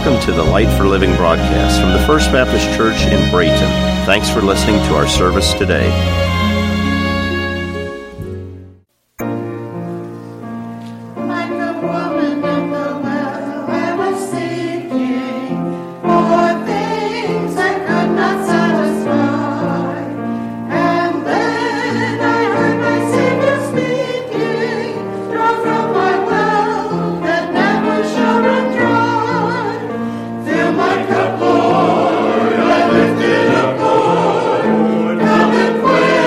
welcome to the Light for Living broadcast from the First Baptist Church in Brayton. Thanks for listening to our service today. Lord, I lifted up, Lord, come and quench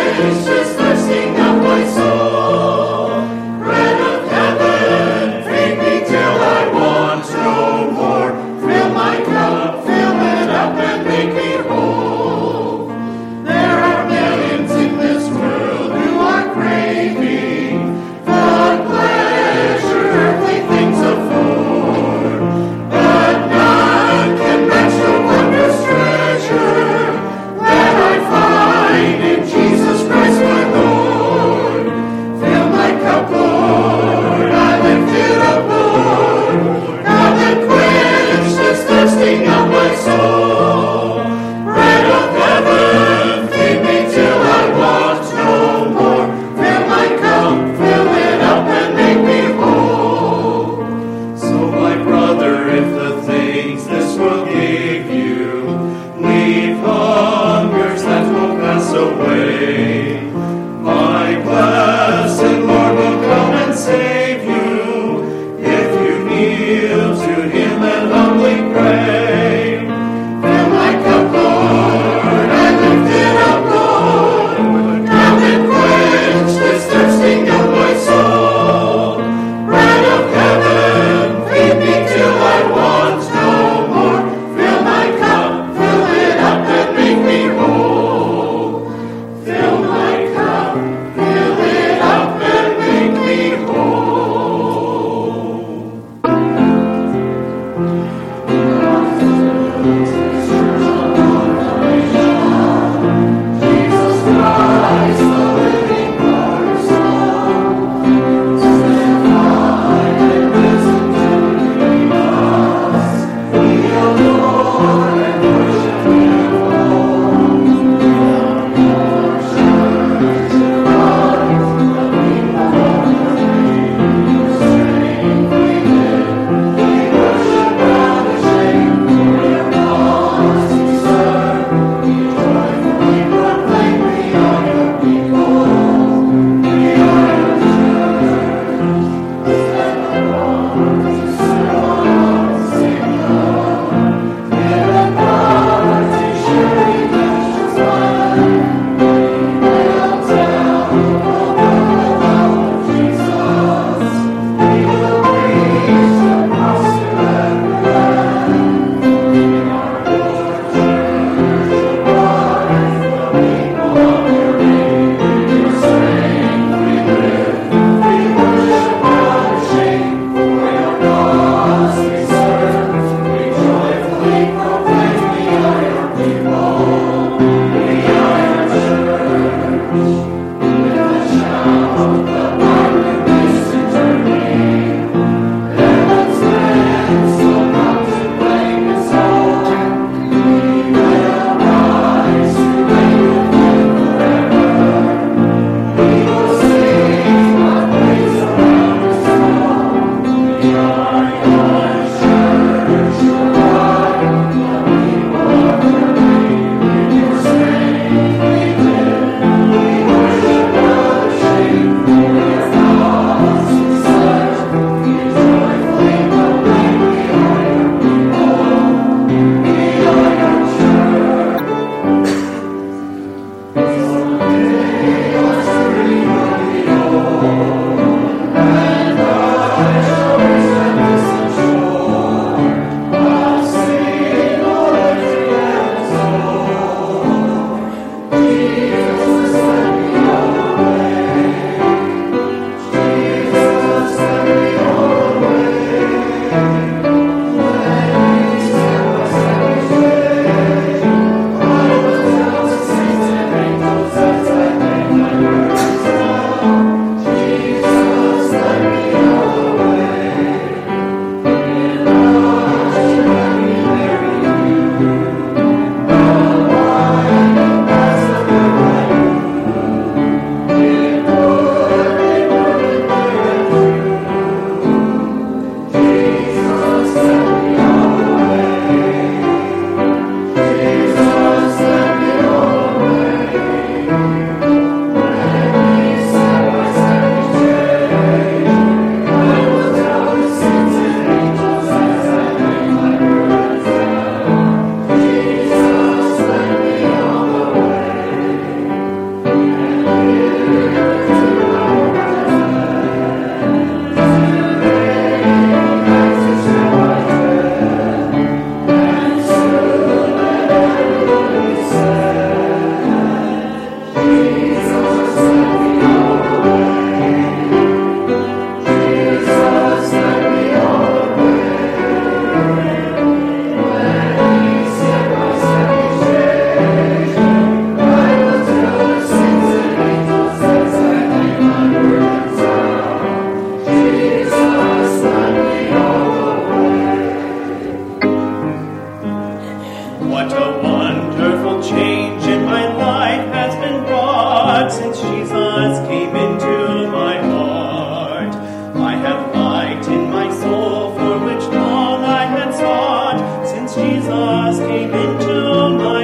Jesus came into my heart. I have light in my soul for which long I had sought, since Jesus came into my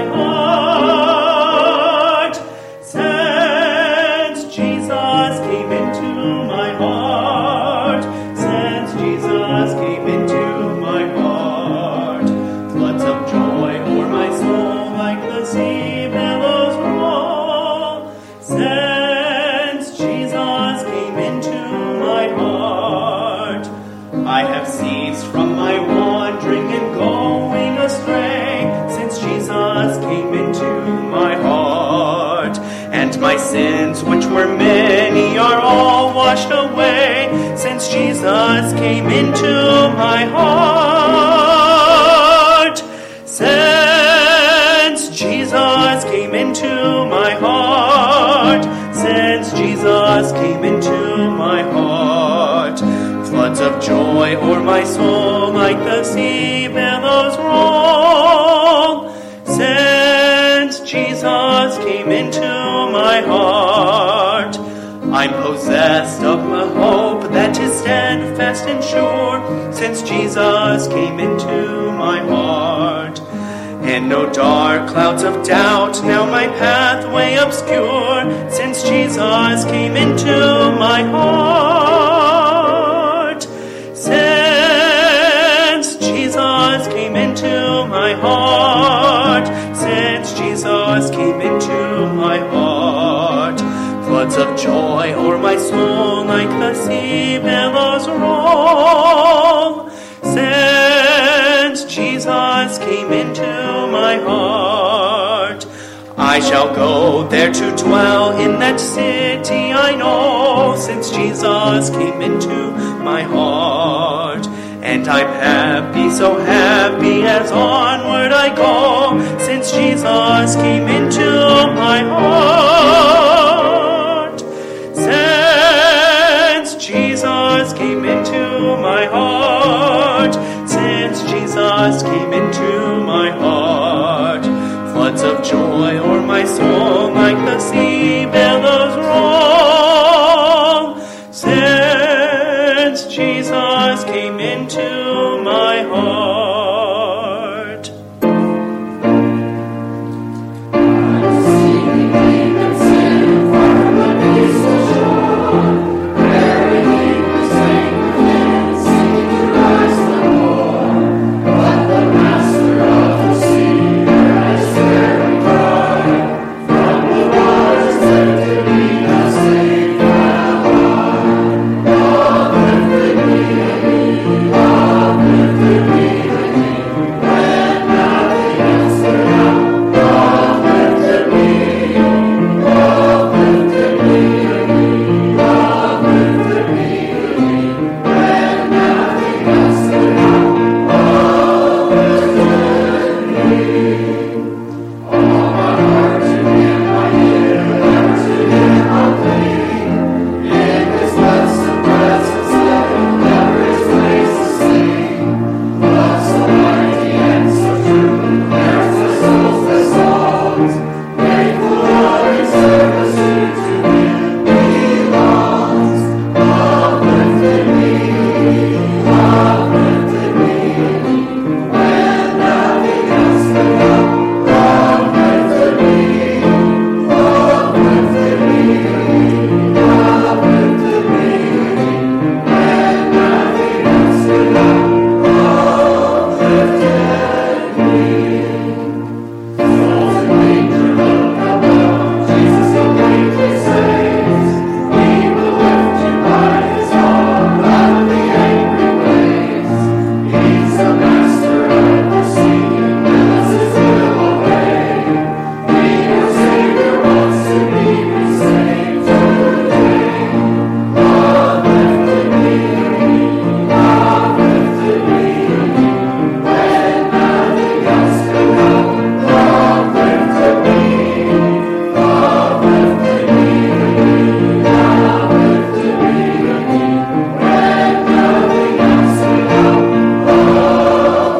heart. Since Jesus came into my heart. Since Jesus came into my heart. Floods of joy o'er my soul like the sea billows roll. Since Jesus came into my heart. I have ceased from my wandering and going astray, since Jesus came into my heart. And my sins, which were many, are all washed away, since Jesus came into my heart. Since Jesus came into my heart. Since Jesus came into my heart. Floods of joy o'er my soul like the sea billows roll. Since Jesus came into my heart. I'm possessed of a hope that is steadfast and sure, since Jesus came into my heart. And no dark clouds of doubt now my pathway obscure, since Jesus came into my heart. Since Jesus came into my heart. Since Jesus came into my heart. Floods of joy o'er my soul like the sea billows roll. Since Jesus came into my heart. I shall go there to dwell in that city I know, since Jesus came into my heart. And I'm happy, so happy as onward I go, since Jesus came into my heart. Since Jesus came into my heart. Since Jesus came into my heart. Floods of joy o'er my soul like the sea billows roll. Since Jesus came into my heart. I'm singing and singing from the peaceful shore, burying the sacred land, singing to rise no more. But the Master of the sea has very cry, from the waters lifted me, has saved my heart. God lifted me and me, God lifted me and me, when nothing else could help. God lifted me, God lifted me and me, God lifted me and me, when nothing else could help. God lifted me. All my heart to Him I give, ever to Him I'll cling. In His blessed presence let Him never His praise to sing. Love so mighty and so true, there's my soul's best songs. Grateful heart in service due to Him belongs. God lifted me, God lifted me, when nothing else could help. God lifted me, God lifted me, God lifted me, when nothing else could help. God lifted me. Souls in danger look above, Jesus completely saves. He will lift you by His arm out of the angry waves. He's the Master of the sea, and wills His will obey. He, your Savior, wants to be saved today. God lifted me and me, God lifted me and me, when nothing else could help. God lifted me, God lifted me and me, God lifted me and me, when nothing else could help. God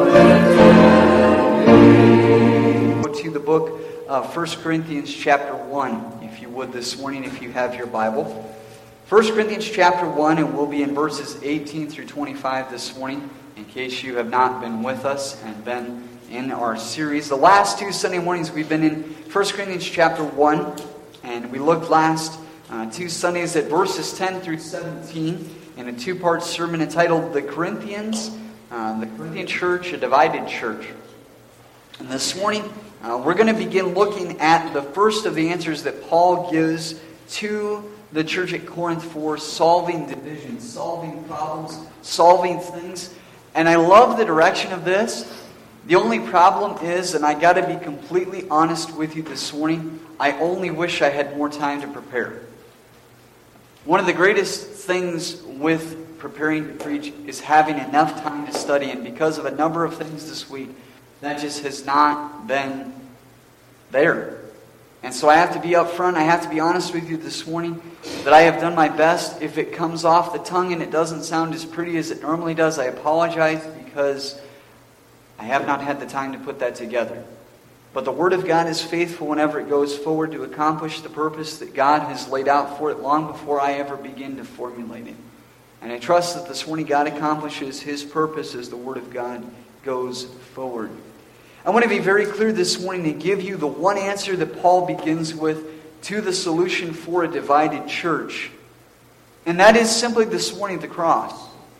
lifted me. Go to the book of 1 Corinthians chapter 1. if you would, this morning, if you have your Bible. 1 Corinthians chapter 1, and we'll be in verses 18 through 25 this morning, in case you have not been with us and been in our series. The last two Sunday mornings we've been in 1 Corinthians chapter 1, and we looked last 2 Sundays at verses 10 through 17 in a two-part sermon entitled The Corinthians, the Corinthian Church, a Divided Church. And this morning, we're going to begin looking at the first of the answers that Paul gives to the church at Corinth for solving divisions, solving problems, solving things. And I love the direction of this. The only problem is, and I got to be completely honest with you this morning, I only wish I had more time to prepare. One of the greatest things with preparing to preach is having enough time to study. And because of a number of things this week, that just has not been there. And so I have to be upfront, I have to be honest with you this morning, that I have done my best. If it comes off the tongue and it doesn't sound as pretty as it normally does, I apologize, because I have not had the time to put that together. But the Word of God is faithful whenever it goes forward to accomplish the purpose that God has laid out for it long before I ever begin to formulate it. And I trust that this morning God accomplishes His purpose as the Word of God goes forward. I want to be very clear this morning to give you the one answer that Paul begins with to the solution for a divided church. And that is simply this morning the cross.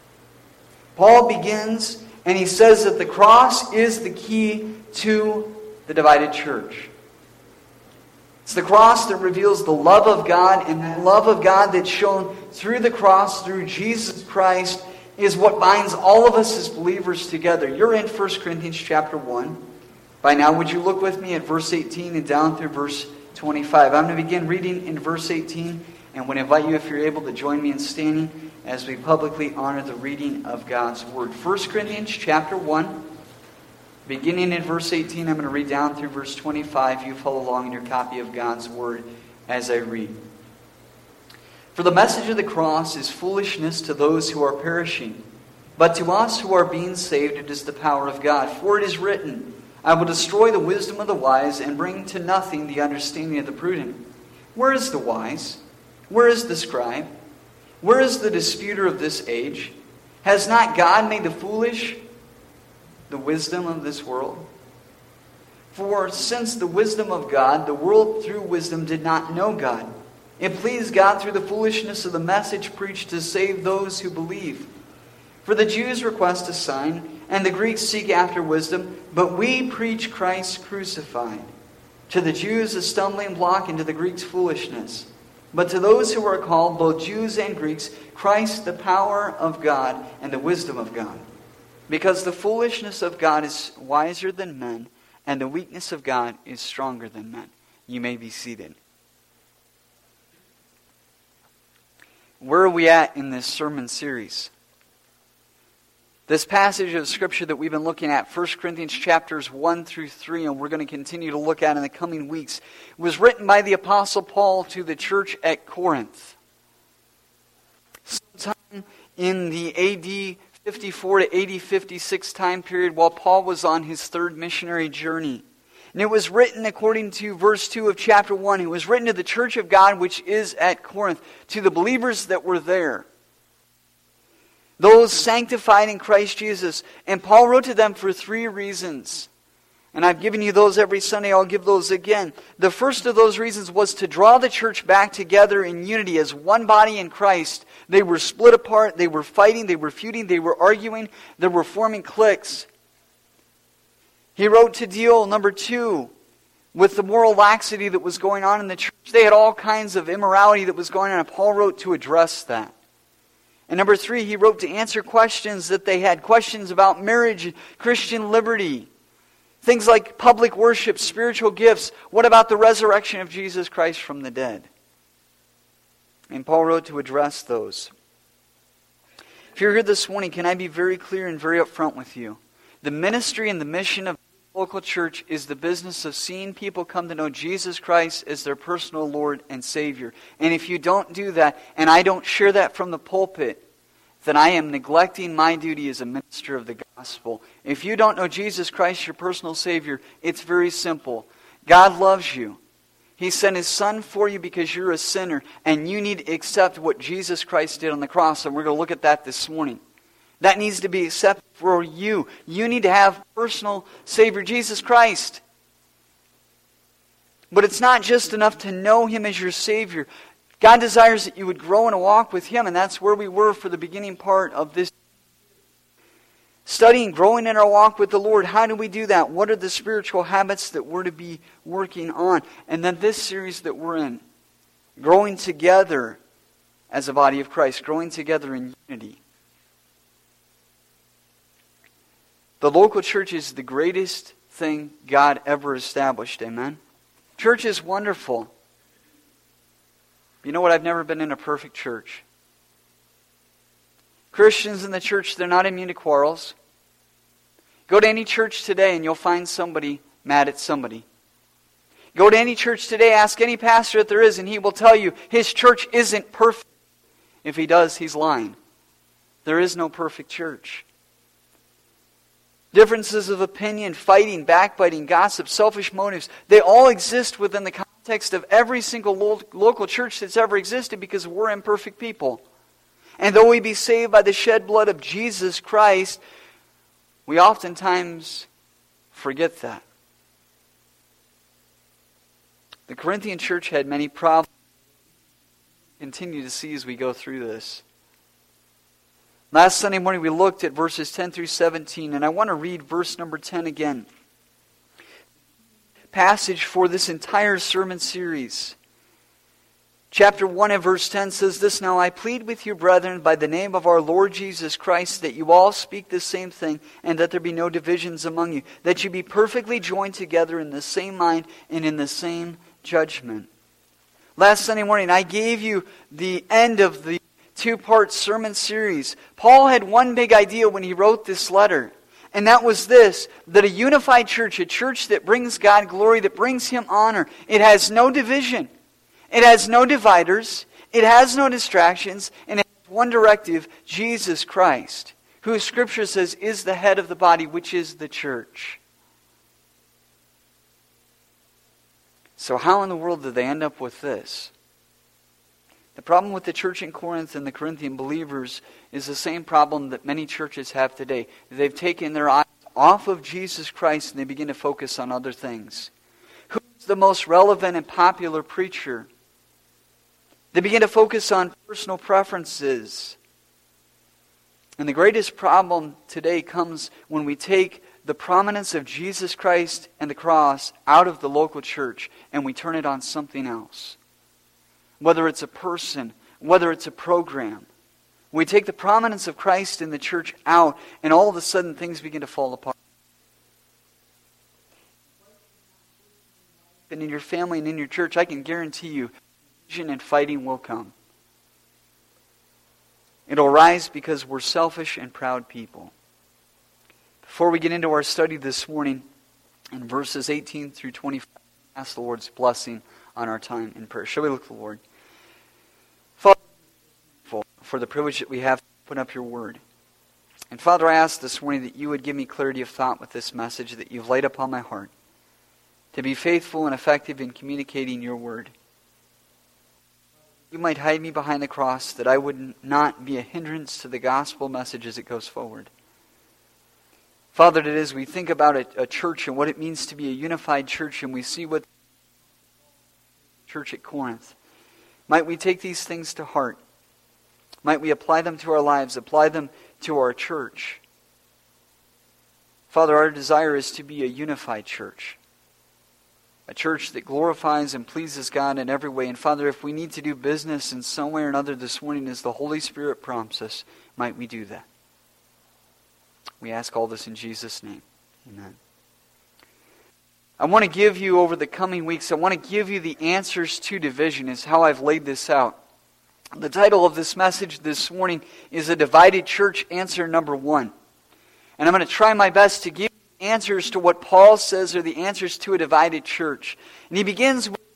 Paul begins and he says that the cross is the key to the divided church. It's the cross that reveals the love of God, and that love of God that's shown through the cross, through Jesus Christ, is what binds all of us as believers together. You're in 1 Corinthians chapter 1. By now, would you look with me at verse 18 and down through verse 25. I'm going to begin reading in verse 18, and would invite you, if you're able, to join me in standing as we publicly honor the reading of God's Word. 1 Corinthians chapter 1, beginning in verse 18, I'm going to read down through verse 25. You follow along in your copy of God's Word as I read. For the message of the cross is foolishness to those who are perishing, but to us who are being saved it is the power of God. For it is written, I will destroy the wisdom of the wise and bring to nothing the understanding of the prudent. Where is the wise? Where is the scribe? Where is the disputer of this age? Has not God made the foolish the wisdom of this world? For since the wisdom of God, the world through wisdom did not know God. It pleased God through the foolishness of the message preached to save those who believe. For the Jews request a sign, and the Greeks seek after wisdom, but we preach Christ crucified. To the Jews a stumbling block, and to the Greeks foolishness. But to those who are called, both Jews and Greeks, Christ the power of God and the wisdom of God. Because the foolishness of God is wiser than men, and the weakness of God is stronger than men. You may be seated. Where are we at in this sermon series? This passage of Scripture that we've been looking at, 1 Corinthians chapters 1 through 3, and we're going to continue to look at in the coming weeks, was written by the Apostle Paul to the church at Corinth. Sometime in the AD 54 to AD 56 time period while Paul was on his third missionary journey. And it was written according to verse 2 of chapter 1. It was written to the church of God which is at Corinth, to the believers that were there. Those sanctified in Christ Jesus. And Paul wrote to them for 3 reasons. And I've given you those every Sunday. I'll give those again. The first of those reasons was to draw the church back together in unity as one body in Christ. They were split apart. They were fighting. They were feuding. They were arguing. They were forming cliques. He wrote to deal, number 2, with the moral laxity that was going on in the church. They had all kinds of immorality that was going on, and Paul wrote to address that. And number 3, he wrote to answer questions that they had, questions about marriage, Christian liberty, things like public worship, spiritual gifts. What about the resurrection of Jesus Christ from the dead? And Paul wrote to address those. If you're here this morning, can I be very clear and very upfront with you? The ministry and the mission of the local church is the business of seeing people come to know Jesus Christ as their personal Lord and Savior. And if you don't do that, and I don't share that from the pulpit, then I am neglecting my duty as a minister of the gospel. If you don't know Jesus Christ, your personal Savior, it's very simple. God loves you. He sent His Son for you because you're a sinner, and you need to accept what Jesus Christ did on the cross, and we're going to look at that this morning. That needs to be accepted for you. You need to have personal Savior, Jesus Christ. But it's not just enough to know Him as your Savior. God desires that you would grow in a walk with Him, and that's where we were for the beginning part of this. Studying, growing in our walk with the Lord. How do we do that? What are the spiritual habits that we're to be working on? And then this series that we're in, growing together as a body of Christ, growing together in unity. The local church is the greatest thing God ever established. Amen? Church is wonderful. You know what? I've never been in a perfect church. Christians in the church, they're not immune to quarrels. Go to any church today and you'll find somebody mad at somebody. Go to any church today, ask any pastor that there is, and he will tell you his church isn't perfect. If he does, he's lying. There is no perfect church. Differences of opinion, fighting, backbiting, gossip, selfish motives, they all exist within the context of every single local church that's ever existed because we're imperfect people. And though we be saved by the shed blood of Jesus Christ, we oftentimes forget that. The Corinthian church had many problems. We continue to see as we go through this. Last Sunday morning we looked at verses 10 through 17, and I want to read verse number 10 again. Passage for this entire sermon series. Chapter 1 and verse 10 says this, "Now I plead with you, brethren, by the name of our Lord Jesus Christ, that you all speak the same thing, and that there be no divisions among you, that you be perfectly joined together in the same mind and in the same judgment." Last Sunday morning I gave you the end of the two-part sermon series. Paul had one big idea when he wrote this letter, and that was this, that a unified church, a church that brings God glory, that brings Him honor, it has no division. It has no dividers, it has no distractions, and it has one directive, Jesus Christ, who Scripture says is the head of the body, which is the church. So how in the world did they end up with this? The problem with the church in Corinth and the Corinthian believers is the same problem that many churches have today. They've taken their eyes off of Jesus Christ and they begin to focus on other things. Who's the most relevant and popular preacher? They begin to focus on personal preferences. And the greatest problem today comes when we take the prominence of Jesus Christ and the cross out of the local church and we turn it on something else. Whether it's a person, whether it's a program. We take the prominence of Christ in the church out and all of a sudden things begin to fall apart. And in your family and in your church, I can guarantee you, division and fighting will come. It'll rise because we're selfish and proud people. Before we get into our study this morning, in verses 18 through 25, ask the Lord's blessing on our time in prayer. Shall we look to the Lord? Father, for the privilege that we have to open up your word. And Father, I ask this morning that you would give me clarity of thought with this message that you've laid upon my heart, to be faithful and effective in communicating your word. You might hide me behind the cross, that I would not be a hindrance to the gospel message as it goes forward. Father, that as we think about a church and what it means to be a unified church, and we see what church at Corinth, might we take these things to heart? Might we apply them to our lives, apply them to our church? Father, our desire is to be a unified church. A church that glorifies and pleases God in every way. And Father, if we need to do business in some way or another this morning as the Holy Spirit prompts us, might we do that? We ask all this in Jesus' name. Amen. I want to give you over the coming weeks, I want to give you the answers to division is how I've laid this out. The title of this message this morning is A Divided Church, answer number 1. And I'm going to try my best to give answers to what Paul says are the answers to a divided church. And he begins with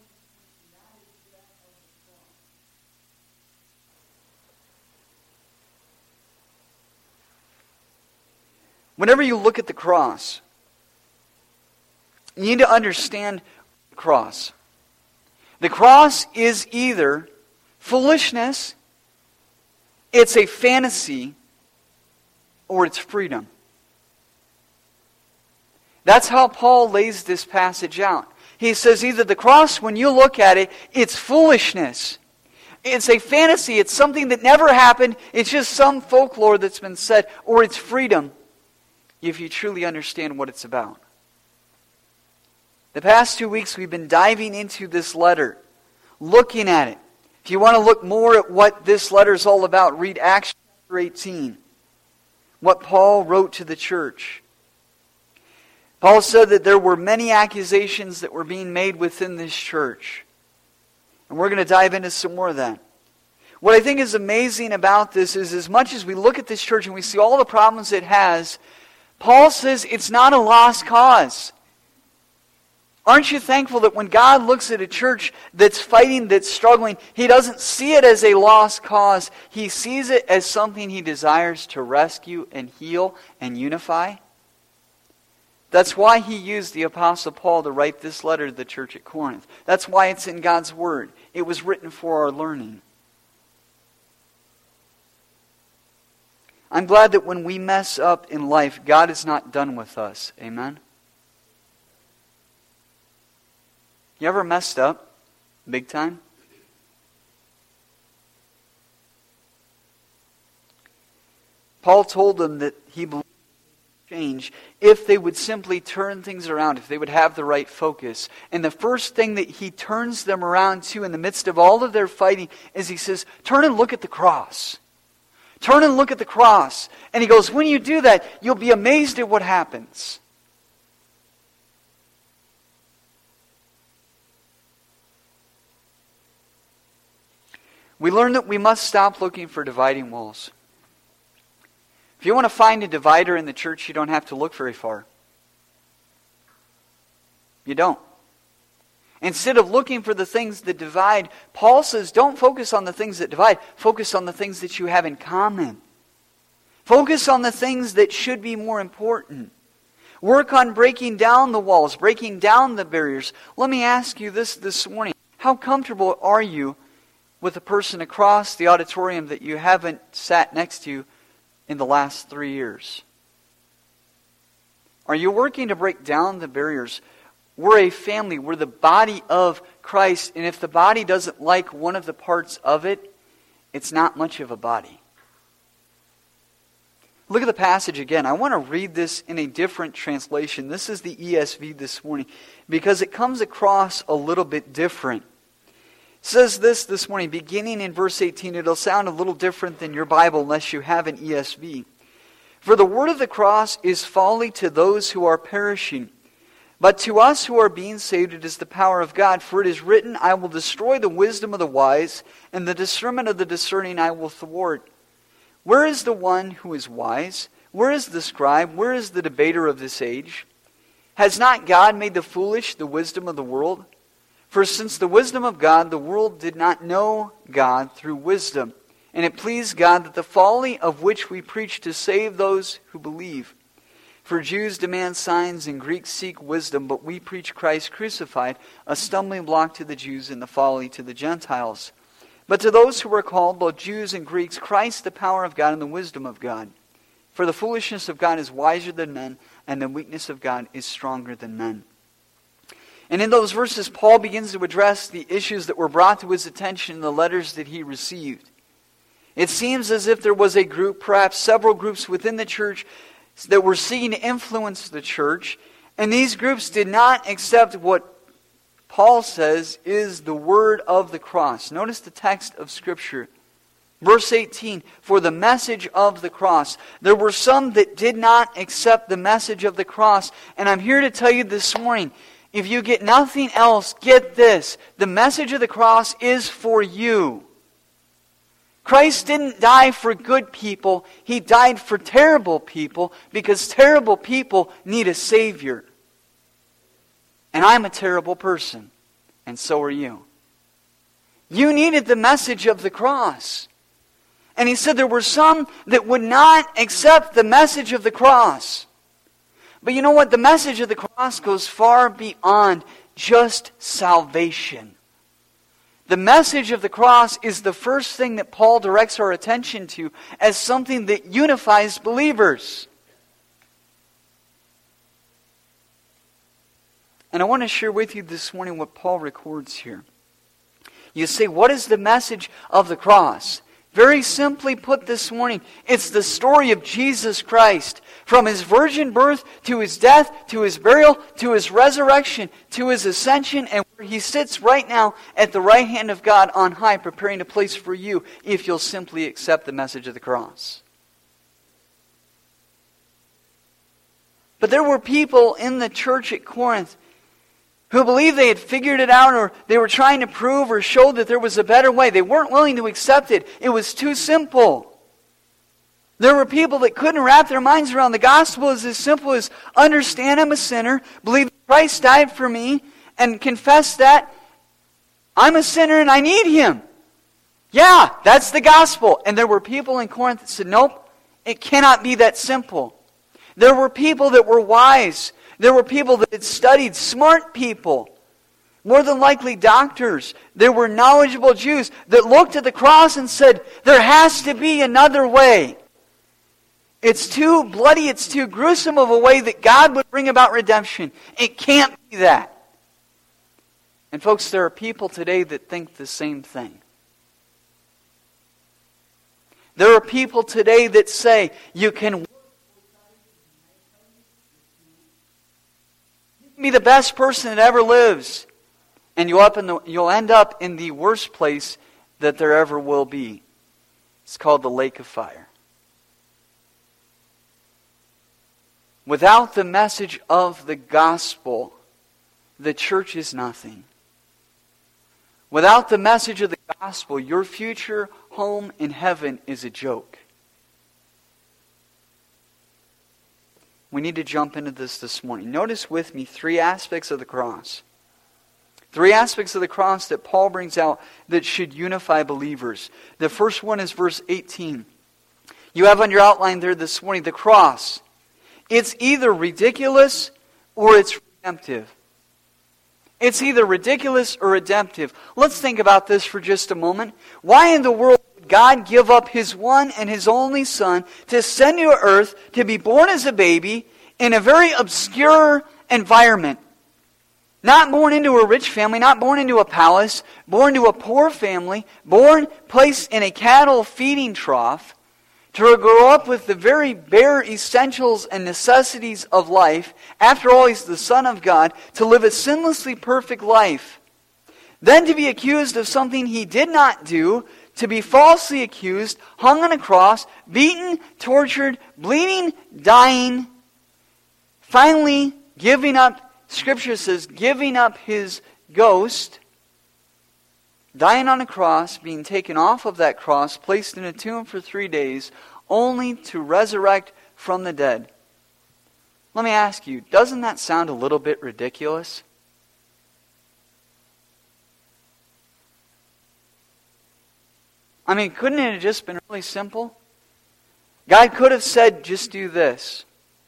whenever you look at the cross, you need to understand the cross. The cross is either foolishness, it's a fantasy, or it's freedom. That's how Paul lays this passage out. He says either the cross, when you look at it, it's foolishness. It's a fantasy. It's something that never happened. It's just some folklore that's been said. Or it's freedom, if you truly understand what it's about. The past 2 weeks we've been diving into this letter, looking at it. If you want to look more at what this letter is all about, read Acts chapter 18. What Paul wrote to the church. Paul said that there were many accusations that were being made within this church. And we're going to dive into some more of that. What I think is amazing about this is as much as we look at this church and we see all the problems it has, Paul says it's not a lost cause. Aren't you thankful that when God looks at a church that's fighting, that's struggling, He doesn't see it as a lost cause. He sees it as something He desires to rescue and heal and unify? That's why He used the Apostle Paul to write this letter to the church at Corinth. That's why it's in God's Word. It was written for our learning. I'm glad that when we mess up in life, God is not done with us. Amen? You ever messed up? Big time? Paul told them that he believed in change if they would simply turn things around, if they would have the right focus. And the first thing that he turns them around to in the midst of all of their fighting is he says, turn and look at the cross. Turn and look at the cross. And he goes, when you do that, you'll be amazed at what happens. We learn that we must stop looking for dividing walls. If you want to find a divider in the church, you don't have to look very far. You don't. Instead of looking for the things that divide, Paul says, don't focus on the things that divide. Focus on the things that you have in common. Focus on the things that should be more important. Work on breaking down the walls, breaking down the barriers. Let me ask you this morning. How comfortable are you with a person across the auditorium that you haven't sat next to in the last 3 years? Are you working to break down the barriers? We're a family. We're the body of Christ. And if the body doesn't like one of the parts of it, it's not much of a body. Look at the passage again. I want to read this in a different translation. This is the ESV this morning because it comes across a little bit different. It says this morning, beginning in verse 18. It'll sound a little different than your Bible unless you have an ESV. For the word of the cross is folly to those who are perishing. But to us who are being saved, it is the power of God. For it is written, I will destroy the wisdom of the wise, and the discernment of the discerning I will thwart. Where is the one who is wise? Where is the scribe? Where is the debater of this age? Has not God made the foolish the wisdom of the world? For since the wisdom of God, the world did not know God through wisdom. And it pleased God that the folly of which we preach to save those who believe. For Jews demand signs and Greeks seek wisdom, but we preach Christ crucified, a stumbling block to the Jews and the folly to the Gentiles. But to those who are called, both Jews and Greeks, Christ the power of God and the wisdom of God. For the foolishness of God is wiser than men, and the weakness of God is stronger than men. And in those verses, Paul begins to address the issues that were brought to his attention in the letters that he received. It seems as if there was a group, perhaps several groups within the church, that were seeking to influence the church. And these groups did not accept what Paul says is the word of the cross. Notice the text of Scripture. Verse 18, for the message of the cross. There were some that did not accept the message of the cross. And I'm here to tell you this morning, if you get nothing else, get this. The message of the cross is for you. Christ didn't die for good people. He died for terrible people because terrible people need a Savior. And I'm a terrible person. And so are you. You needed the message of the cross. And he said there were some that would not accept the message of the cross. But you know what? The message of the cross goes far beyond just salvation. The message of the cross is the first thing that Paul directs our attention to as something that unifies believers. And I want to share with you this morning what Paul records here. You say, what is the message of the cross? Very simply put this morning, it's the story of Jesus Christ. From His virgin birth, to His death, to His burial, to His resurrection, to His ascension, and where He sits right now at the right hand of God on high, preparing a place for you if you'll simply accept the message of the cross. But there were people in the church at Corinth who believed they had figured it out, or they were trying to prove or show that there was a better way. They weren't willing to accept it. It was too simple. There were people that couldn't wrap their minds around the gospel is as simple as understand I'm a sinner, believe Christ died for me, and confess that I'm a sinner and I need Him. Yeah, that's the gospel. And there were people in Corinth that said, nope, it cannot be that simple. There were people that were wise. There were people that had studied, smart people, more than likely doctors. There were knowledgeable Jews that looked at the cross and said, there has to be another way. It's too bloody, it's too gruesome of a way that God would bring about redemption. It can't be that. And folks, there are people today that think the same thing. There are people today that say, you can be the best person that ever lives, and you'll end up in the worst place that there ever will be. It's called the lake of fire. Without the message of the gospel, the church is nothing. Without the message of the gospel, your future home in heaven is a joke. We need to jump into this morning. Notice with me 3 aspects of the cross. 3 aspects of the cross that Paul brings out that should unify believers. The first one is verse 18. You have on your outline there this morning, the cross. It's either ridiculous or it's redemptive. It's either ridiculous or redemptive. Let's think about this for just a moment. Why in the world would God give up His one and His only Son to send to earth to be born as a baby in a very obscure environment? Not born into a rich family, not born into a palace, born to a poor family, born placed in a cattle feeding trough, to grow up with the very bare essentials and necessities of life. After all, He's the Son of God, to live a sinlessly perfect life. Then to be accused of something He did not do, to be falsely accused, hung on a cross, beaten, tortured, bleeding, dying, finally giving up, Scripture says, giving up His ghost, dying on a cross, being taken off of that cross, placed in a tomb for 3 days, only to resurrect from the dead. Let me ask you, doesn't that sound a little bit ridiculous? I mean, couldn't it have just been really simple? God could have said, just do this.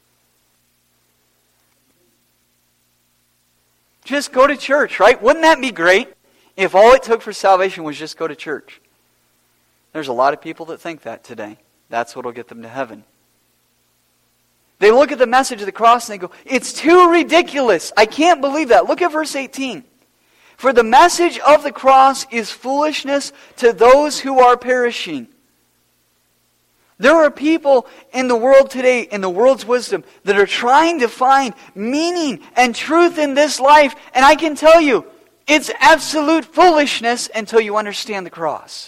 Just go to church, right? Wouldn't that be great if all it took for salvation was just go to church? There's a lot of people that think that today. That's what will get them to heaven. They look at the message of the cross and they go, it's too ridiculous. I can't believe that. Look at verse 18. For the message of the cross is foolishness to those who are perishing. There are people in the world today, in the world's wisdom, that are trying to find meaning and truth in this life. And I can tell you, it's absolute foolishness until you understand the cross.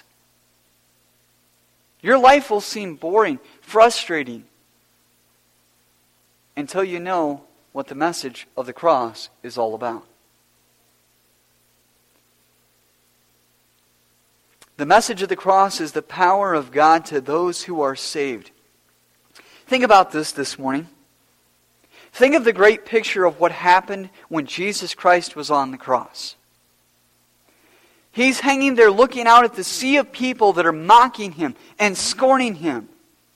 Your life will seem boring, frustrating, until you know what the message of the cross is all about. The message of the cross is the power of God to those who are saved. Think about this morning. Think of the great picture of what happened when Jesus Christ was on the cross. He's hanging there looking out at the sea of people that are mocking Him and scorning Him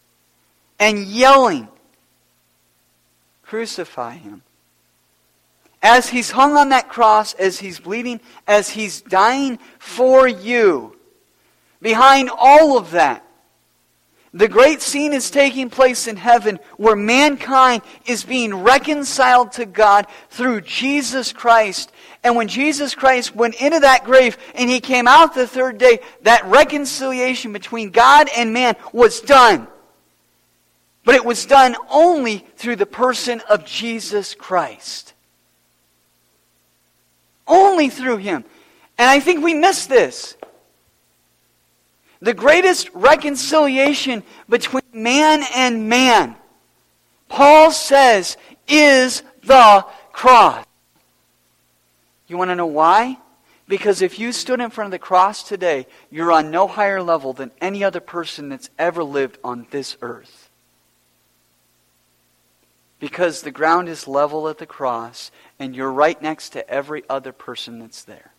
and yelling, "Crucify Him." As He's hung on that cross, as He's bleeding, as He's dying for you, behind all of that, the great scene is taking place in heaven where mankind is being reconciled to God through Jesus Christ. And when Jesus Christ went into that grave and He came out the third day, that reconciliation between God and man was done. But it was done only through the person of Jesus Christ. Only through Him. And I think we miss this. The greatest reconciliation between man and man, Paul says, is the cross. You want to know why? Because if you stood in front of the cross today, you're on no higher level than any other person that's ever lived on this earth. Because the ground is level at the cross, and you're right next to every other person that's there.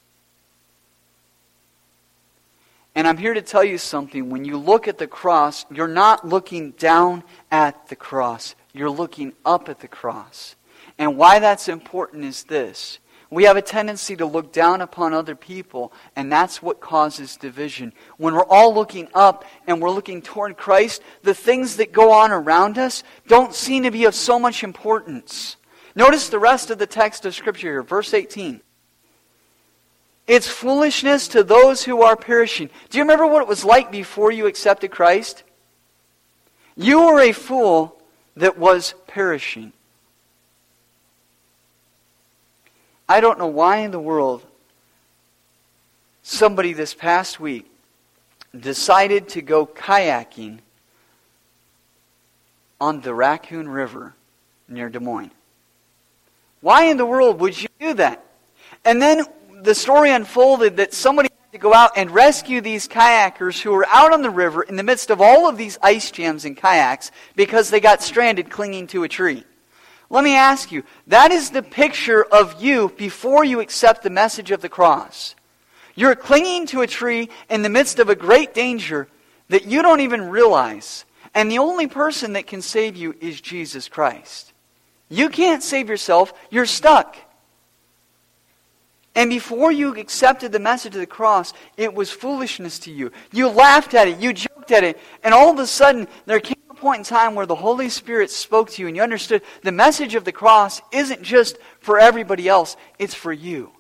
And I'm here to tell you something. When you look at the cross, you're not looking down at the cross. You're looking up at the cross. And why that's important is this. We have a tendency to look down upon other people, and that's what causes division. When we're all looking up and we're looking toward Christ, the things that go on around us don't seem to be of so much importance. Notice the rest of the text of Scripture here, verse 18. It's foolishness to those who are perishing. Do you remember what it was like before you accepted Christ? You were a fool that was perishing. I don't know why in the world somebody this past week decided to go kayaking on the Raccoon River near Des Moines. Why in the world would you do that? And then the story unfolded that somebody had to go out and rescue these kayakers who were out on the river in the midst of all of these ice jams and kayaks because they got stranded clinging to a tree. Let me ask you, that is the picture of you before you accept the message of the cross. You're clinging to a tree in the midst of a great danger that you don't even realize. And the only person that can save you is Jesus Christ. You can't save yourself. You're stuck. And before you accepted the message of the cross, it was foolishness to you. You laughed at it. You joked at it. And all of a sudden, there came a point in time where the Holy Spirit spoke to you and you understood the message of the cross isn't just for everybody else. It's for you.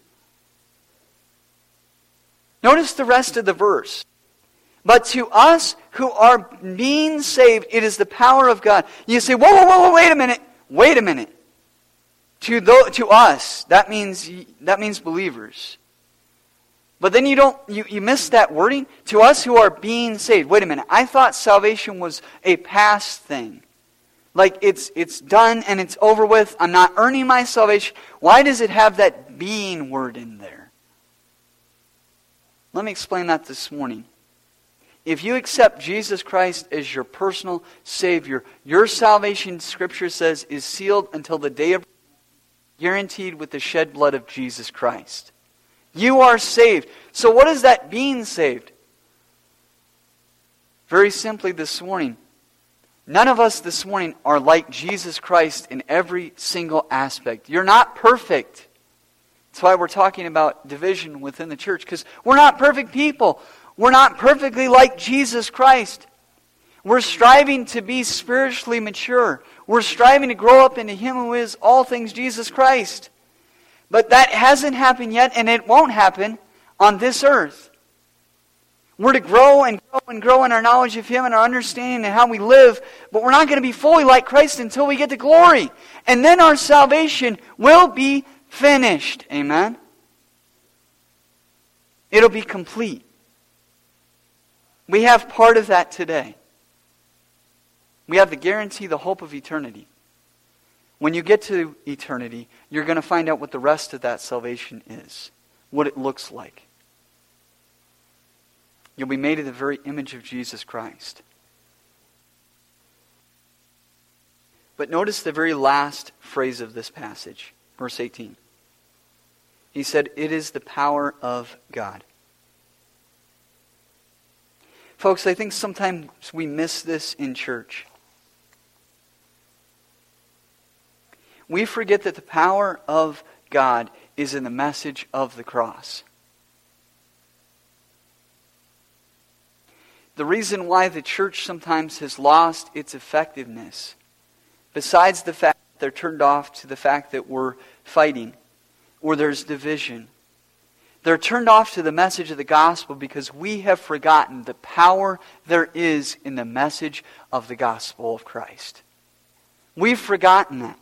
Notice the rest of the verse. But to us who are being saved, it is the power of God. You say, whoa, wait a minute. Wait a minute. To us, that means believers. But then you miss that wording. To us who are being saved. Wait a minute. I thought salvation was a past thing. Like it's done and it's over with. I'm not earning my salvation. Why does it have that being word in there? Let me explain that this morning. If you accept Jesus Christ as your personal Savior, your salvation, Scripture says, is sealed until the day of guaranteed with the shed blood of Jesus Christ. You are saved. So what is that being saved? Very simply this morning, none of us this morning are like Jesus Christ in every single aspect. You're not perfect. That's why we're talking about division within the church, because we're not perfect people. We're not perfectly like Jesus Christ. We're striving to be spiritually mature. We're striving to grow up into Him who is all things Jesus Christ. But that hasn't happened yet, and it won't happen on this earth. We're to grow and grow and grow in our knowledge of Him and our understanding and how we live, but we're not going to be fully like Christ until we get to glory. And then our salvation will be finished. Amen? It'll be complete. We have part of that today. We have the guarantee, the hope of eternity. When you get to eternity, you're going to find out what the rest of that salvation is, what it looks like. You'll be made in the very image of Jesus Christ. But notice the very last phrase of this passage, verse 18. He said, "It is the power of God." Folks, I think sometimes we miss this in church. we forget that the power of God is in the message of the cross. The reason why the church sometimes has lost its effectiveness, besides the fact that they're turned off to the fact that we're fighting or there's division, they're turned off to the message of the gospel because we have forgotten the power there is in the message of the gospel of Christ. We've forgotten that.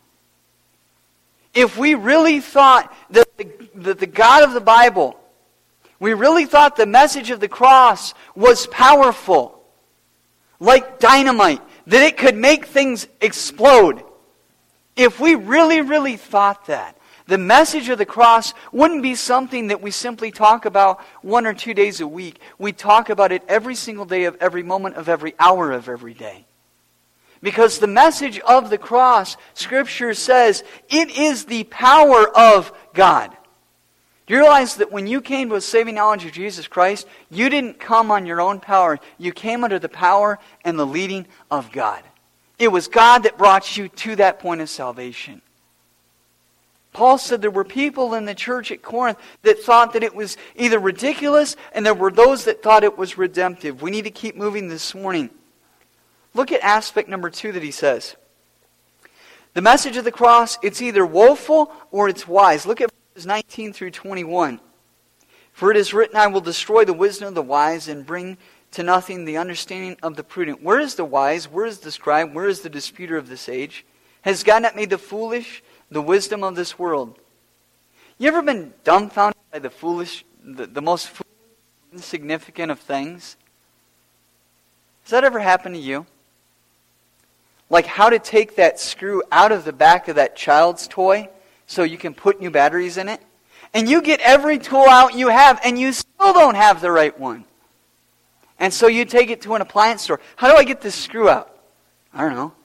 If we really thought that the God of the Bible, we really thought the message of the cross was powerful, like dynamite, that it could make things explode. If we really, really thought that, the message of the cross wouldn't be something that we simply talk about 1 or 2 days a week. We talk about it every single day of every moment of every hour of every day. Because the message of the cross, Scripture says, it is the power of God. Do you realize that when you came to a saving knowledge of Jesus Christ, you didn't come on your own power. You came under the power and the leading of God. It was God that brought you to that point of salvation. Paul said there were people in the church at Corinth that thought that it was either ridiculous, and there were those that thought it was redemptive. We need to keep moving this morning. Look at aspect number 2 that he says. The message of the cross, it's either woeful or it's wise. Look at verses 19 through 21. For it is written, I will destroy the wisdom of the wise and bring to nothing the understanding of the prudent. Where is the wise? Where is the scribe? Where is the disputer of this age? Has God not made the foolish the wisdom of this world? You ever been dumbfounded by the foolish, the most foolish, insignificant of things? Has that ever happened to you? Like how to take that screw out of the back of that child's toy so you can put new batteries in it? And you get every tool out you have and you still don't have the right one. And so you take it to an appliance store. How do I get this screw out? I don't know.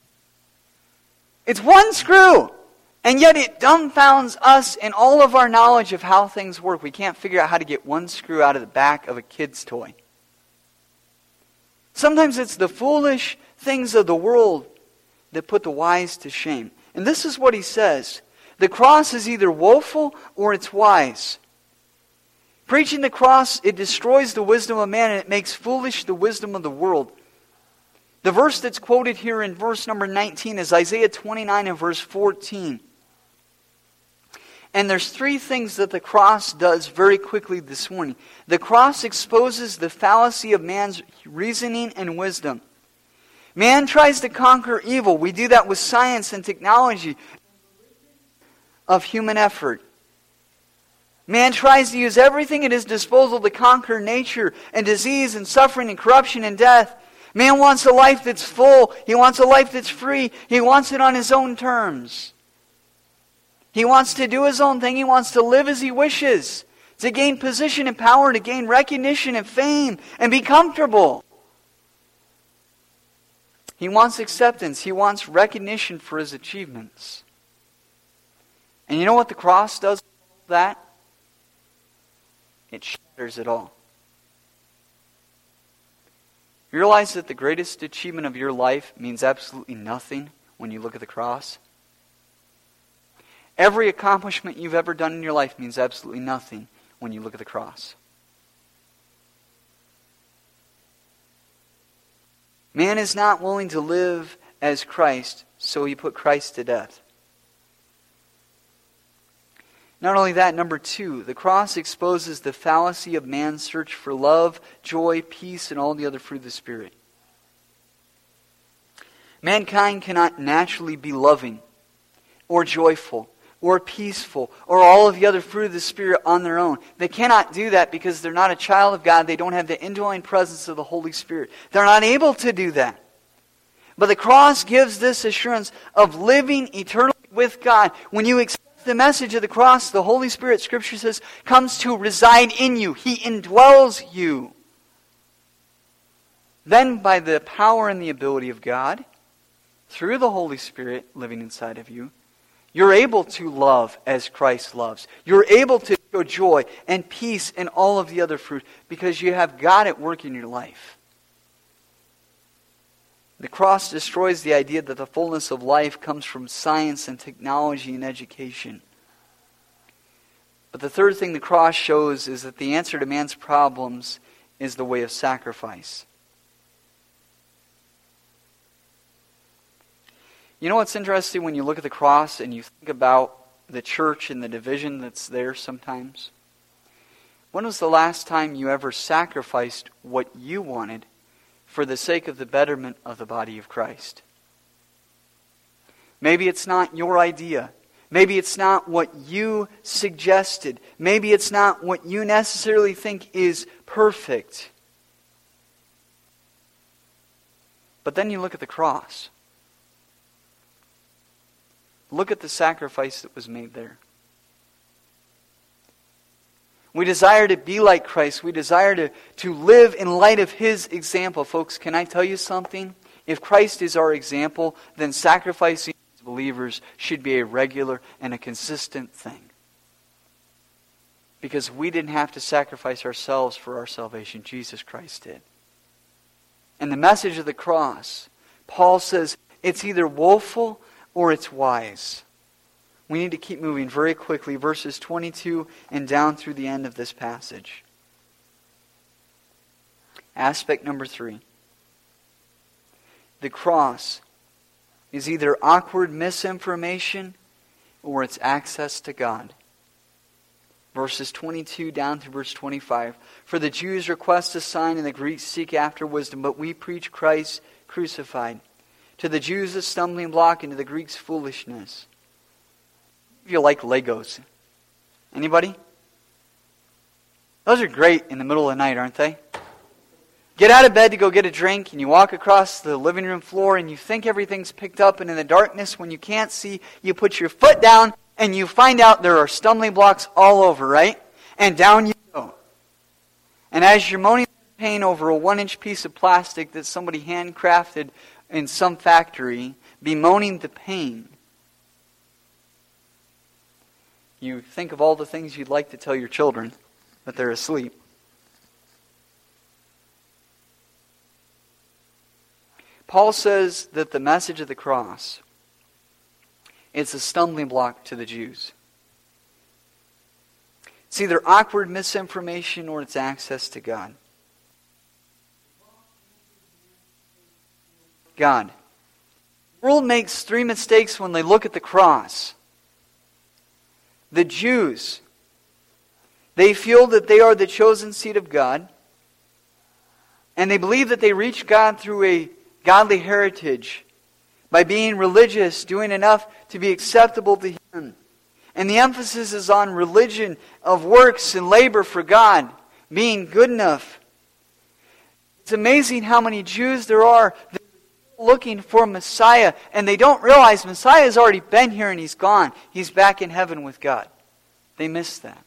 It's one screw. And yet it dumbfounds us in all of our knowledge of how things work. We can't figure out how to get one screw out of the back of a kid's toy. Sometimes it's the foolish things of the world that put the wise to shame. And this is what he says. The cross is either woeful or it's wise. Preaching the cross, it destroys the wisdom of man and it makes foolish the wisdom of the world. The verse that's quoted here in verse number 19 is Isaiah 29 and verse 14. And there's 3 things that the cross does very quickly this morning. The cross exposes the fallacy of man's reasoning and wisdom. Man tries to conquer evil. We do that with science and technology of human effort. Man tries to use everything at his disposal to conquer nature and disease and suffering and corruption and death. Man wants a life that's full. He wants a life that's free. He wants it on his own terms. He wants to do his own thing. He wants to live as he wishes. To gain position and power, to gain recognition and fame, and be comfortable. He wants acceptance. He wants recognition for his achievements. And you know what the cross does with that? It shatters it all. You realize that the greatest achievement of your life means absolutely nothing when you look at the cross? Every accomplishment you've ever done in your life means absolutely nothing when you look at the cross. Man is not willing to live as Christ, so he put Christ to death. Not only that, number 2, the cross exposes the fallacy of man's search for love, joy, peace, and all the other fruit of the Spirit. Mankind cannot naturally be loving, or joyful, or peaceful, or all of the other fruit of the Spirit on their own. They cannot do that because they're not a child of God. They don't have the indwelling presence of the Holy Spirit. They're not able to do that. But the cross gives this assurance of living eternally with God. When you accept the message of the cross, the Holy Spirit, Scripture says, comes to reside in you. He indwells you. Then by the power and the ability of God, through the Holy Spirit living inside of you, you're able to love as Christ loves. You're able to show joy and peace and all of the other fruit because you have God at work in your life. The cross destroys the idea that the fullness of life comes from science and technology and education. But the third thing the cross shows is that the answer to man's problems is the way of sacrifice. You know what's interesting when you look at the cross and you think about the church and the division that's there sometimes? When was the last time you ever sacrificed what you wanted for the sake of the betterment of the body of Christ? Maybe it's not your idea. Maybe it's not what you suggested. Maybe it's not what you necessarily think is perfect. But then you look at the cross. Look at the sacrifice that was made there. We desire to be like Christ. We desire to live in light of His example. Folks, can I tell you something? If Christ is our example, then sacrificing as believers should be a regular and a consistent thing. Because we didn't have to sacrifice ourselves for our salvation. Jesus Christ did. And the message of the cross, Paul says, it's either woeful or it's wise. We need to keep moving very quickly, verses 22 and down through the end of this passage. Aspect number 3. The cross is either awkward misinformation or it's access to God. Verses 22 down through verse 25. For the Jews request a sign and the Greeks seek after wisdom, but we preach Christ crucified. To the Jews a stumbling block and to the Greeks foolishness. If you like Legos. Anybody? Those are great in the middle of the night, aren't they? Get out of bed to go get a drink and you walk across the living room floor and you think everything's picked up, and in the darkness when you can't see, you put your foot down and you find out there are stumbling blocks all over, right? And down you go. And as you're moaning in pain over a 1-inch piece of plastic that somebody handcrafted in some factory, bemoaning the pain, you think of all the things you'd like to tell your children, but they're asleep. Paul says that the message of the cross, it's a stumbling block to the Jews. It's either awkward misinformation or it's access to God. God. The world makes 3 mistakes when they look at the cross. The Jews, they feel that they are the chosen seed of God, and they believe that they reach God through a godly heritage by being religious, doing enough to be acceptable to Him. And the emphasis is on religion of works and labor for God, being good enough. It's amazing how many Jews there are that are looking for Messiah, and they don't realize Messiah has already been here and He's gone. He's back in heaven with God. They miss that.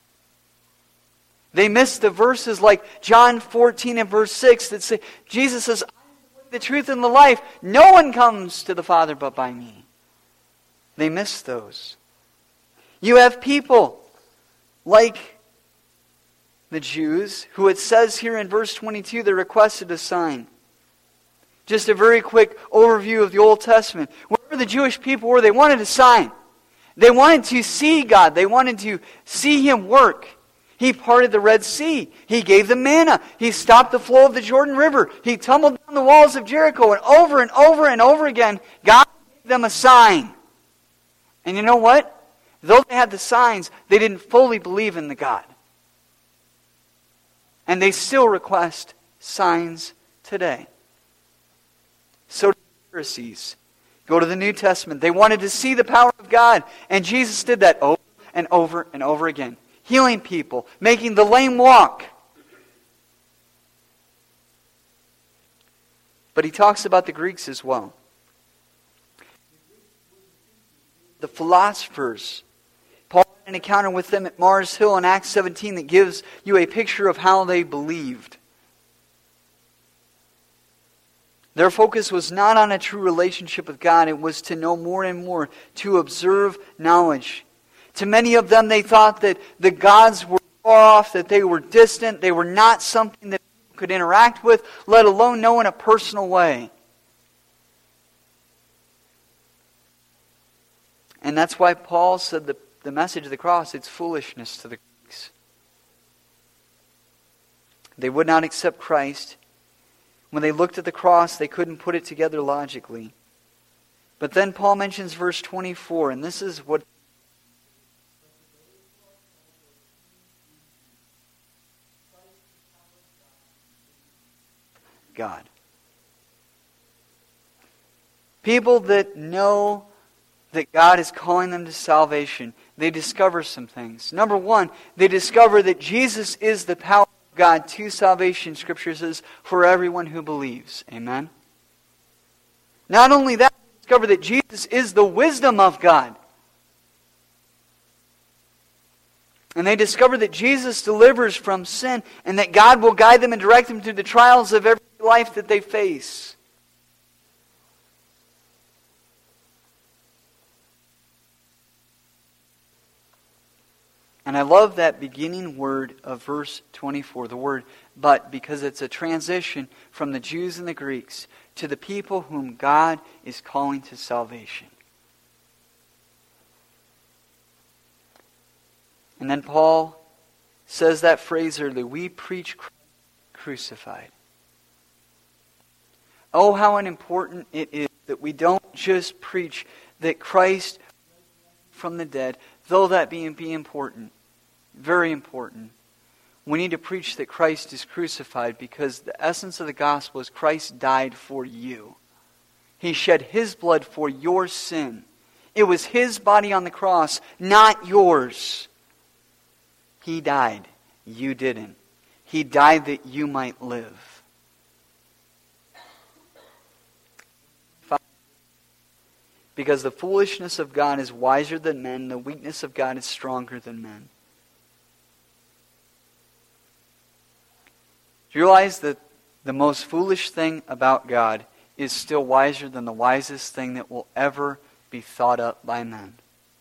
They miss the verses like John 14 and verse 6 that say, Jesus says, the truth and the life. No one comes to the Father but by me. They miss those. You have people like the Jews who it says here in verse 22 they requested a sign. Just a very quick overview of the Old Testament. Wherever the Jewish people were, they wanted a sign. They wanted to see God. They wanted to see Him work. He parted the Red Sea. He gave them manna. He stopped the flow of the Jordan River. He tumbled down the walls of Jericho. And over and over again, God gave them a sign. And you know what? Though they had the signs, they didn't fully believe in the God. And they still request signs today. So do the Pharisees. Go to the New Testament. They wanted to see the power of God. And Jesus did that over and over and over again. Healing people, making the lame walk. But He talks about the Greeks as well. The philosophers. Paul had an encounter with them at Mars Hill in Acts 17 that gives you a picture of how they believed. Their focus was not on a true relationship with God. It was to know more and more, to observe knowledge. To many of them, they thought that the gods were far off, that they were distant, they were not something that people could interact with, let alone know in a personal way. And that's why Paul said the message of the cross, it's foolishness to the Greeks. They would not accept Christ. When they looked at the cross, they couldn't put it together logically. But then Paul mentions verse 24, and this is what God. People that know that God is calling them to salvation, they discover some things. Number one, they discover that Jesus is the power of God to salvation, Scripture says, for everyone who believes. Amen? Not only that, they discover that Jesus is the wisdom of God. And they discover that Jesus delivers from sin and that God will guide them and direct them through the trials of every life that they face. And I love that beginning word of verse 24, the word but, because it's a transition from the Jews and the Greeks to the people whom God is calling to salvation. And then Paul says that phrase earlier, we preach Christ crucified. Oh, how important it is that we don't just preach that Christ from the dead, though that be important, very important. We need to preach that Christ is crucified because the essence of the gospel is Christ died for you. He shed His blood for your sin. It was His body on the cross, not yours. He died. You didn't. He died that you might live. Because the foolishness of God is wiser than men, the weakness of God is stronger than men. Do you realize that the most foolish thing about God is still wiser than the wisest thing that will ever be thought up by men?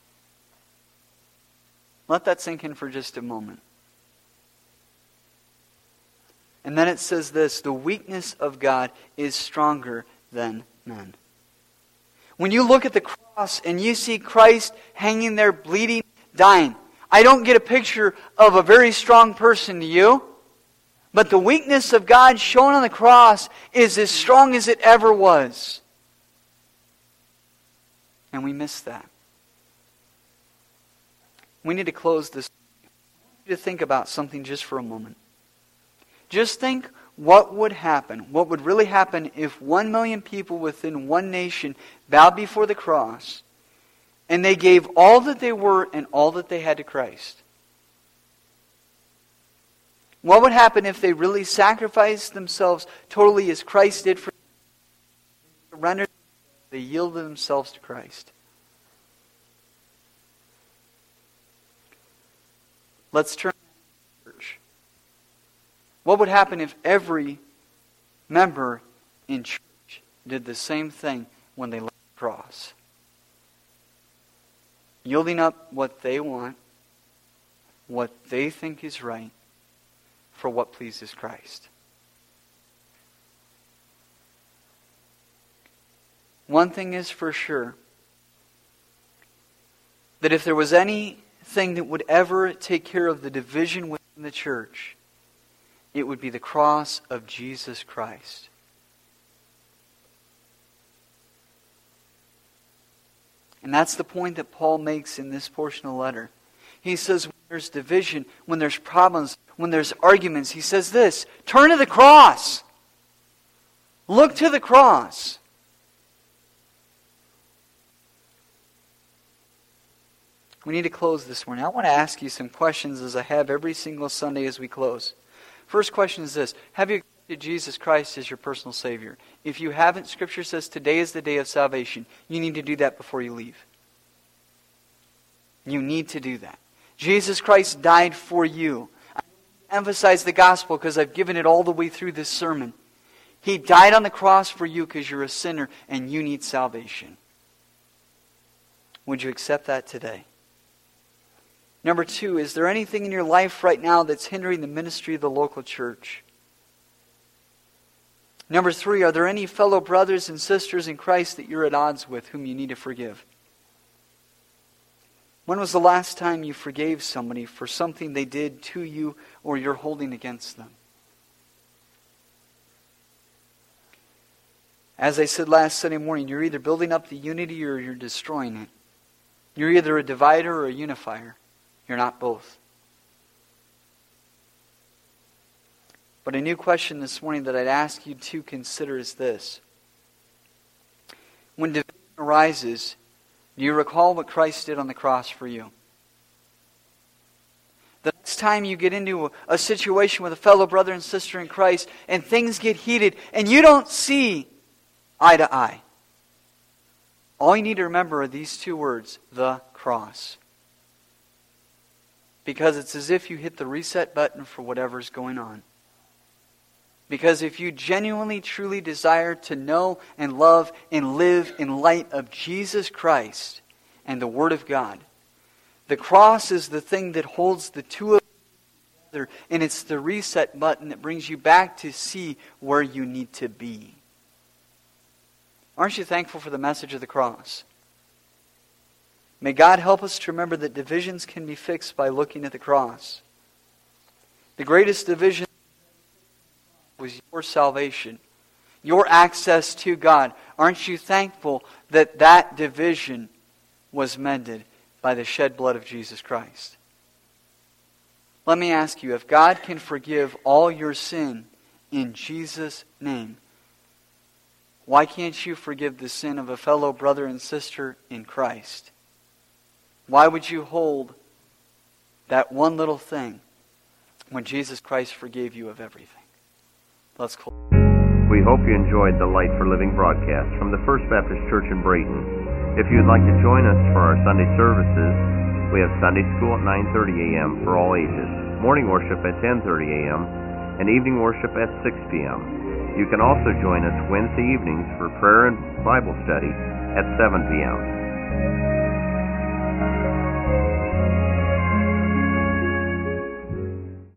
Let that sink in for just a moment. And then it says this, the weakness of God is stronger than men. When you look at the cross and you see Christ hanging there bleeding, dying, I don't get a picture of a very strong person to you, but the weakness of God shown on the cross is as strong as it ever was. And we miss that. We need to close this. I want you to think about something just for a moment. Just think what would happen, what would really happen if 1 million people within one nation bowed before the cross and they gave all that they were and all that they had to Christ. What would happen if they really sacrificed themselves totally as Christ did for them? Surrendered, they yielded themselves to Christ. Let's turn to church. What would happen if every member in church did the same thing when they left the cross? Yielding up what they want, what they think is right, for what pleases Christ. One thing is for sure, that if there was anything that would ever take care of the division within the church, it would be the cross of Jesus Christ. And that's the point that Paul makes in this portion of the letter. He says when there's division, when there's problems, when there's arguments, he says this, turn to the cross. Look to the cross. We need to close this morning. I want to ask you some questions as I have every single Sunday as we close. First question is this. Have you accepted Jesus Christ as your personal Savior? If you haven't, Scripture says today is the day of salvation. You need to do that before you leave. You need to do that. Jesus Christ died for you. I emphasize the gospel because I've given it all the way through this sermon. He died on the cross for you because you're a sinner and you need salvation. Would you accept that today? Number 2, is there anything in your life right now that's hindering the ministry of the local church? Number 3, are there any fellow brothers and sisters in Christ that you're at odds with whom you need to forgive? When was the last time you forgave somebody for something they did to you or you're holding against them? As I said last Sunday morning, you're either building up the unity or you're destroying it. You're either a divider or a unifier. You're not both. But a new question this morning that I'd ask you to consider is this. When division arises, do you recall what Christ did on the cross for you? The next time you get into a situation with a fellow brother and sister in Christ and things get heated and you don't see eye to eye, all you need to remember are these two words, the cross. Because it's as if you hit the reset button for whatever's going on. Because if you genuinely, truly desire to know and love and live in light of Jesus Christ and the Word of God, the cross is the thing that holds the two of you together, and it's the reset button that brings you back to see where you need to be. Aren't you thankful for the message of the cross? May God help us to remember that divisions can be fixed by looking at the cross. The greatest division was your salvation, your access to God. Aren't you thankful that that division was mended by the shed blood of Jesus Christ? Let me ask you, if God can forgive all your sin in Jesus' name, why can't you forgive the sin of a fellow brother and sister in Christ? Why would you hold that one little thing when Jesus Christ forgave you of everything? Let's close. We hope you enjoyed the Light for Living broadcast from the First Baptist Church in Brayton. If you'd like to join us for our Sunday services, we have Sunday school at 9:30 a.m. for all ages, morning worship at 10:30 a.m., and evening worship at 6 p.m. You can also join us Wednesday evenings for prayer and Bible study at 7 p.m.